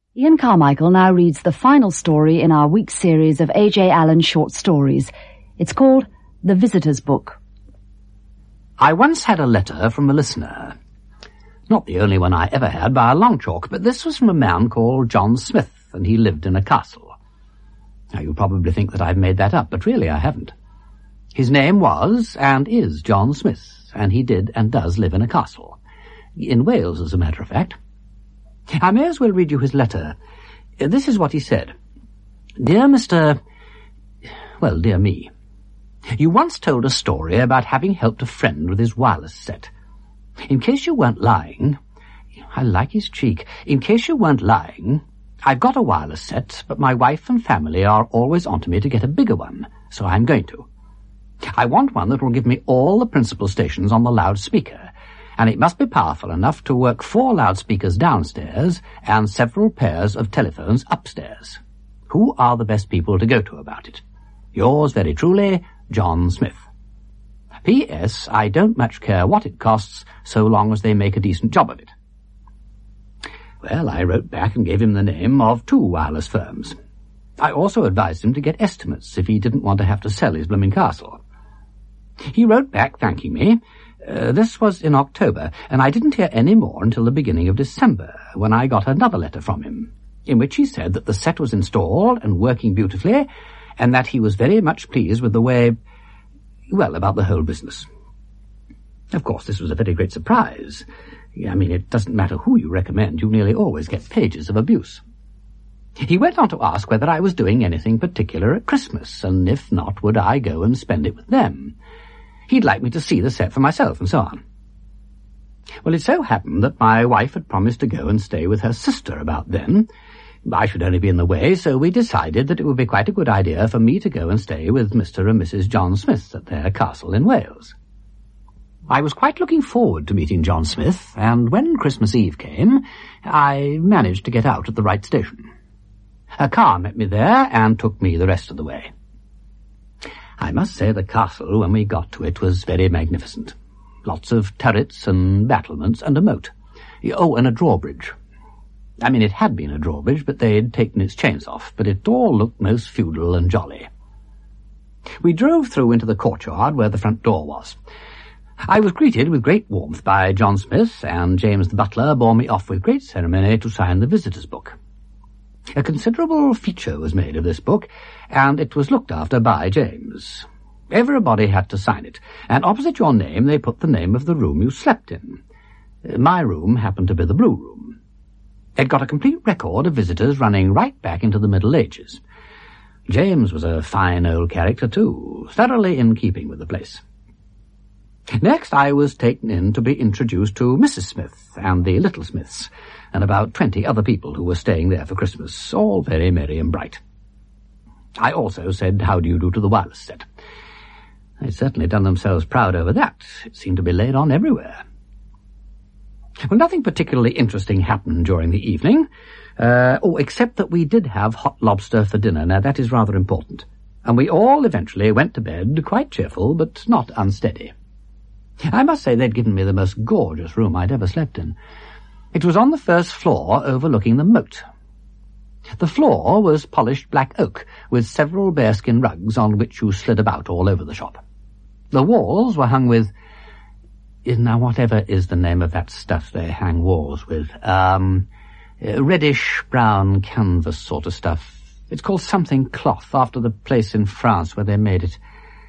Ian Carmichael now reads the final story in our week's series of A.J. Allen short stories. It's called The Visitor's Book. I once had a letter from a listener. Not the only one I ever had by a long chalk, but this was from a man called John Smith, and he lived in a castle. Now, you probably think that I've made that up, but really I haven't. His name was and is John Smith, and he did and does live in a castle. In Wales, as a matter of fact. I may as well read you his letter. This is what he said. Dear Mr... well, dear me. You once told a story about having helped a friend with his wireless set. In case you weren't lying... I like his cheek. In case you weren't lying... I've got a wireless set, but my wife and family are always on to me to get a bigger one, so I'm going to. I want one that will give me all the principal stations on the loudspeaker, and it must be powerful enough to work 4 loudspeakers downstairs and several pairs of telephones upstairs. Who are the best people to go to about it? Yours very truly, John Smith. P.S. I don't much care what it costs, so long as they make a decent job of it. Well, I wrote back and gave him the name of 2 wireless firms. I also advised him to get estimates if he didn't want to have to sell his blooming castle. He wrote back thanking me. This was in October, and I didn't hear any more until the beginning of December, when I got another letter from him, in which he said that the set was installed and working beautifully, and that he was very much pleased with the way... well, about the whole business. Of course, this was a very great surprise. I mean, it doesn't matter who you recommend, you nearly always get pages of abuse. He went on to ask whether I was doing anything particular at Christmas, and if not, would I go and spend it with them. He'd like me to see the set for myself, and so on. Well, it so happened that my wife had promised to go and stay with her sister about then. I should only be in the way, so we decided that it would be quite a good idea for me to go and stay with Mr. and Mrs. John Smith at their castle in Wales. I was quite looking forward to meeting John Smith, and when Christmas Eve came, I managed to get out at the right station. A car met me there and took me the rest of the way. I must say the castle, when we got to it, was very magnificent. Lots of turrets and battlements and a moat. Oh, and a drawbridge. I mean, it had been a drawbridge, but they'd taken its chains off, but it all looked most feudal and jolly. We drove through into the courtyard where the front door was. I was greeted with great warmth by John Smith, and James the butler bore me off with great ceremony to sign the visitor's book. A considerable feature was made of this book, and it was looked after by James. Everybody had to sign it, and opposite your name they put the name of the room you slept in. My room happened to be the Blue Room. It got a complete record of visitors running right back into the Middle Ages. James was a fine old character, too, thoroughly in keeping with the place. Next, I was taken in to be introduced to Mrs. Smith and the Little Smiths, and about 20 other people who were staying there for Christmas, all very merry and bright. I also said how do you do to the wireless set. They'd certainly done themselves proud over that. It seemed to be laid on everywhere. Well, nothing particularly interesting happened during the evening, except that we did have hot lobster for dinner. Now, that is rather important. And we all eventually went to bed, quite cheerful, but not unsteady. I must say they'd given me the most gorgeous room I'd ever slept in. It was on the first floor overlooking the moat. The floor was polished black oak, with several bearskin rugs on which you slid about all over the shop. The walls were hung with... now, whatever is the name of that stuff they hang walls with? Reddish-brown canvas sort of stuff. It's called something cloth, after the place in France where they made it.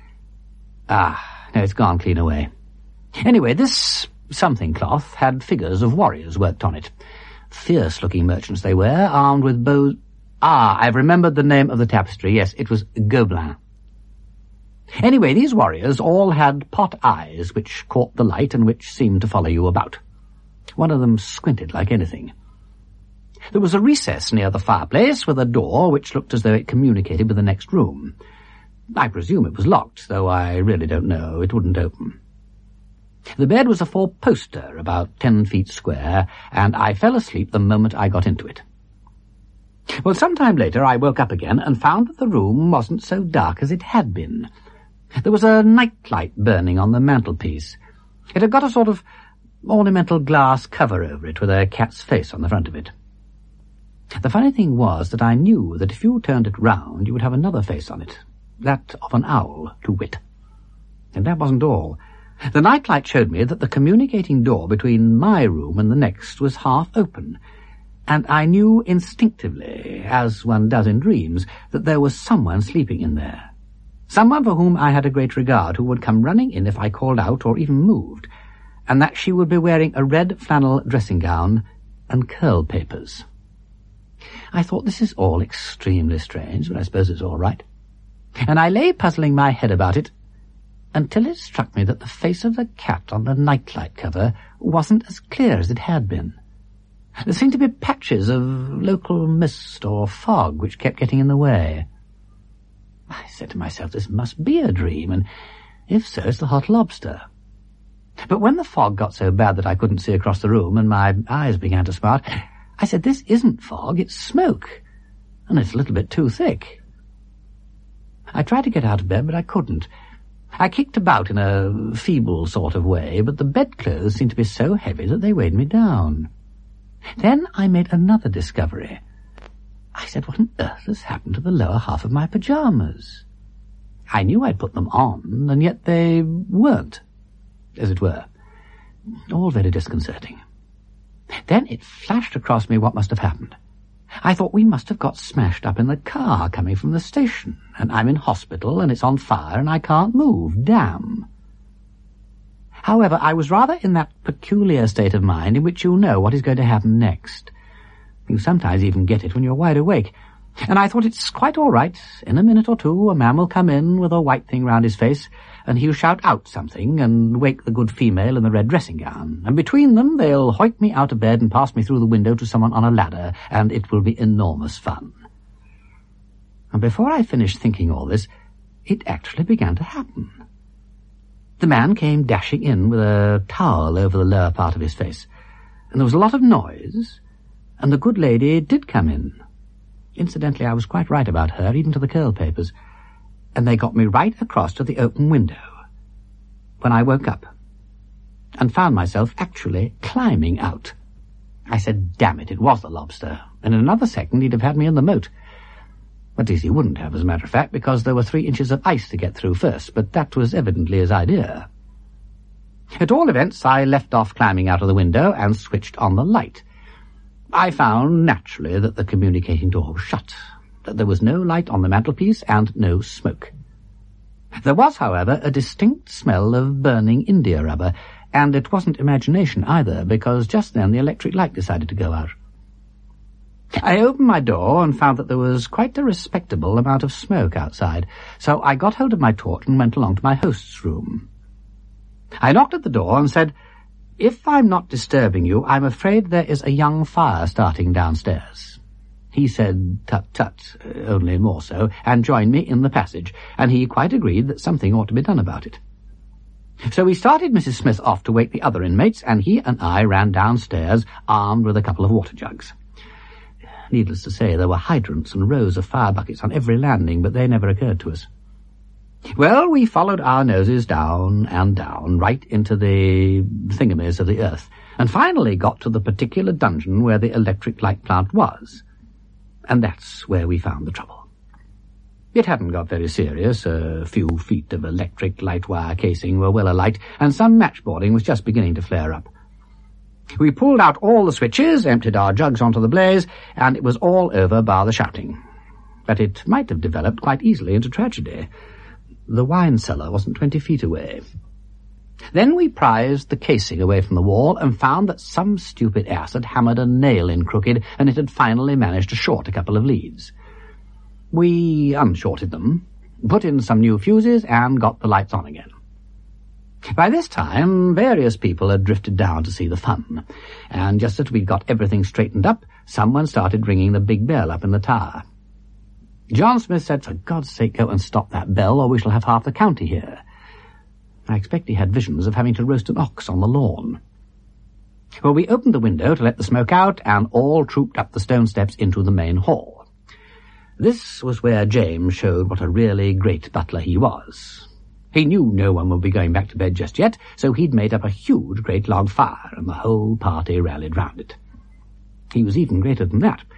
No, it's gone clean away. Anyway, this something cloth had figures of warriors worked on it. Fierce-looking merchants they were, armed with bows... I've remembered the name of the tapestry. Yes, it was Gobelin. Anyway, these warriors all had pot eyes which caught the light and which seemed to follow you about. One of them squinted like anything. There was a recess near the fireplace with a door which looked as though it communicated with the next room. I presume it was locked, though I really don't know. It wouldn't open. The bed was a 4-poster, about 10 feet square, and I fell asleep the moment I got into it. Well, some time later I woke up again and found that the room wasn't so dark as it had been. There was a nightlight burning on the mantelpiece. It had got a sort of ornamental glass cover over it with a cat's face on the front of it. The funny thing was that I knew that if you turned it round, you would have another face on it, that of an owl, to wit. And that wasn't all. The nightlight showed me that the communicating door between my room and the next was half open, and I knew instinctively, as one does in dreams, that there was someone sleeping in there. Someone for whom I had a great regard, who would come running in if I called out or even moved, and that she would be wearing a red flannel dressing gown and curl papers. I thought, this is all extremely strange, but I suppose it's all right. And I lay puzzling my head about it until it struck me that the face of the cat on the nightlight cover wasn't as clear as it had been. There seemed to be patches of local mist or fog which kept getting in the way. I said to myself, this must be a dream, and if so, it's the hot lobster. But when the fog got so bad that I couldn't see across the room and my eyes began to smart, I said, this isn't fog, it's smoke, and it's a little bit too thick. I tried to get out of bed, but I couldn't. I kicked about in a feeble sort of way, but the bedclothes seemed to be so heavy that they weighed me down. Then I made another discovery. I said, what on earth has happened to the lower half of my pyjamas? I knew I'd put them on, and yet they weren't, as it were. All very disconcerting. Then it flashed across me what must have happened. I thought, we must have got smashed up in the car coming from the station, and I'm in hospital, and it's on fire, and I can't move. Damn. However, I was rather in that peculiar state of mind in which you know what is going to happen next. You sometimes even get it when you're wide awake. And I thought, it's quite all right. In a minute or two, a man will come in with a white thing round his face, and he'll shout out something and wake the good female in the red dressing gown. And between them, they'll hoik me out of bed and pass me through the window to someone on a ladder, and it will be enormous fun. And before I finished thinking all this, it actually began to happen. The man came dashing in with a towel over the lower part of his face, and there was a lot of noise, and the good lady did come in. Incidentally, I was quite right about her, even to the curl papers, and they got me right across to the open window, when I woke up, and found myself actually climbing out. I said, damn it, it was the lobster, and in another second he'd have had me in the moat. At least he wouldn't have, as a matter of fact, because there were 3 inches of ice to get through first, but that was evidently his idea. At all events, I left off climbing out of the window and switched on the light. I found, naturally, that the communicating door was shut, that there was no light on the mantelpiece and no smoke. There was, however, a distinct smell of burning india rubber, and it wasn't imagination either, because just then the electric light decided to go out. I opened my door and found that there was quite a respectable amount of smoke outside, so I got hold of my torch and went along to my host's room. I knocked at the door and said, if I'm not disturbing you, I'm afraid there is a young fire starting downstairs. He said, tut-tut, only more so, and joined me in the passage, and he quite agreed that something ought to be done about it. So we started Mrs. Smith off to wake the other inmates, and he and I ran downstairs, armed with a couple of water jugs. Needless to say, there were hydrants and rows of fire buckets on every landing, but they never occurred to us. Well, we followed our noses down and down, right into the thingamies of the earth, and finally got to the particular dungeon where the electric light plant was. And that's where we found the trouble. It hadn't got very serious. A few feet of electric light wire casing were well alight, and some matchboarding was just beginning to flare up. We pulled out all the switches, emptied our jugs onto the blaze, and it was all over bar the shouting. But it might have developed quite easily into tragedy. The wine cellar wasn't 20 feet away. Then we prized the casing away from the wall and found that some stupid ass had hammered a nail in crooked, and it had finally managed to short a couple of leads. We unshorted them, put in some new fuses, and got the lights on again. By this time, various people had drifted down to see the fun, and just as we'd got everything straightened up, someone started ringing the big bell up in the tower. John Smith said, for God's sake, go and stop that bell, or we shall have half the county here. I expect he had visions of having to roast an ox on the lawn. Well, we opened the window to let the smoke out, and all trooped up the stone steps into the main hall. This was where James showed what a really great butler he was. He knew no one would be going back to bed just yet, so he'd made up a huge great log fire, and the whole party rallied round it. He was even greater than that.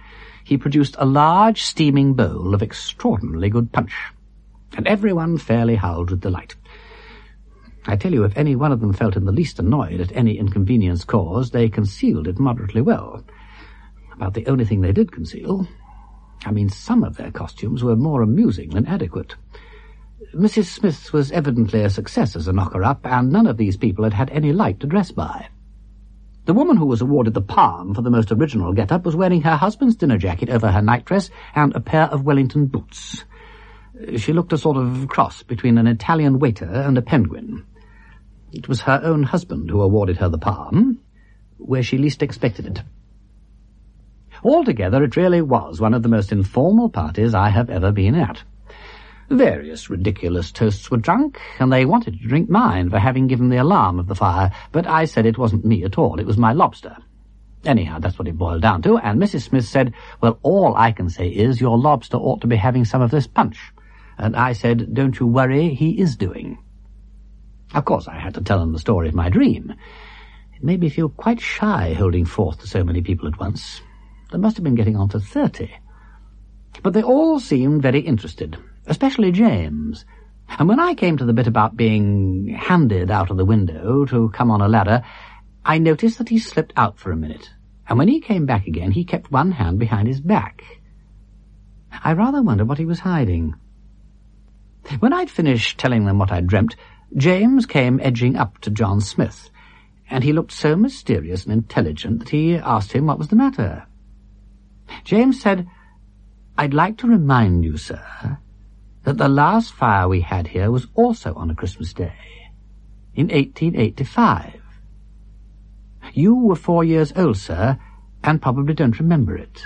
he produced a large steaming bowl of extraordinarily good punch, and everyone fairly howled with delight. I tell you, if any one of them felt in the least annoyed at any inconvenience caused, they concealed it moderately well. About the only thing they did conceal. I mean, some of their costumes were more amusing than adequate. Mrs. Smith was evidently a success as a knocker-up, and none of these people had had any light to dress by. The woman who was awarded the palm for the most original get-up was wearing her husband's dinner jacket over her nightdress and a pair of Wellington boots. She looked a sort of cross between an Italian waiter and a penguin. It was her own husband who awarded her the palm, where she least expected it. Altogether, it really was one of the most informal parties I have ever been at. Various ridiculous toasts were drunk, and they wanted to drink mine for having given the alarm of the fire, but I said it wasn't me at all, it was my lobster. Anyhow, that's what it boiled down to, and Mrs. Smith said, "Well, all I can say is your lobster ought to be having some of this punch." And I said, "Don't you worry, he is doing." Of course, I had to tell them the story of my dream. It made me feel quite shy holding forth to so many people at once. They must have been getting on for 30. But they all seemed very interested, especially James. And when I came to the bit about being handed out of the window to come on a ladder, I noticed that he slipped out for a minute, and when he came back again, he kept one hand behind his back. I rather wondered what he was hiding. When I'd finished telling them what I'd dreamt, James came edging up to John Smith, and he looked so mysterious and intelligent that he asked him what was the matter. James said, "I'd like to remind you, sir, that the last fire we had here was also on a Christmas Day, in 1885. You were 4 years old, sir, and probably don't remember it."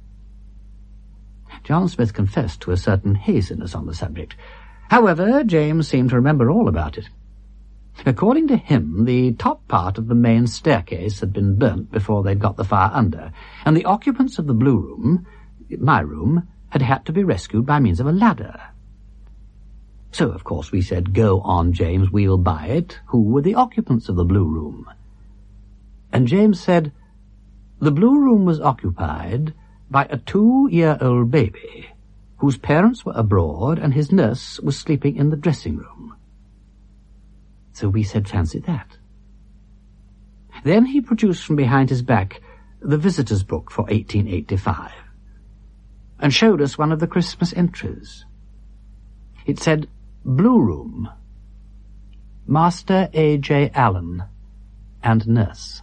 John Smith confessed to a certain haziness on the subject. However, James seemed to remember all about it. According to him, the top part of the main staircase had been burnt before they'd got the fire under, and the occupants of the blue room, my room, had had to be rescued by means of a ladder. So, of course, we said, "Go on, James, we'll buy it. Who were the occupants of the blue room?" And James said, "The blue room was occupied by a 2-year-old baby, whose parents were abroad, and his nurse was sleeping in the dressing-room." So we said, "Fancy that." Then he produced from behind his back the visitor's book for 1885, and showed us one of the Christmas entries. It said, "Blue Room, Master A.J. Allen and Nurse."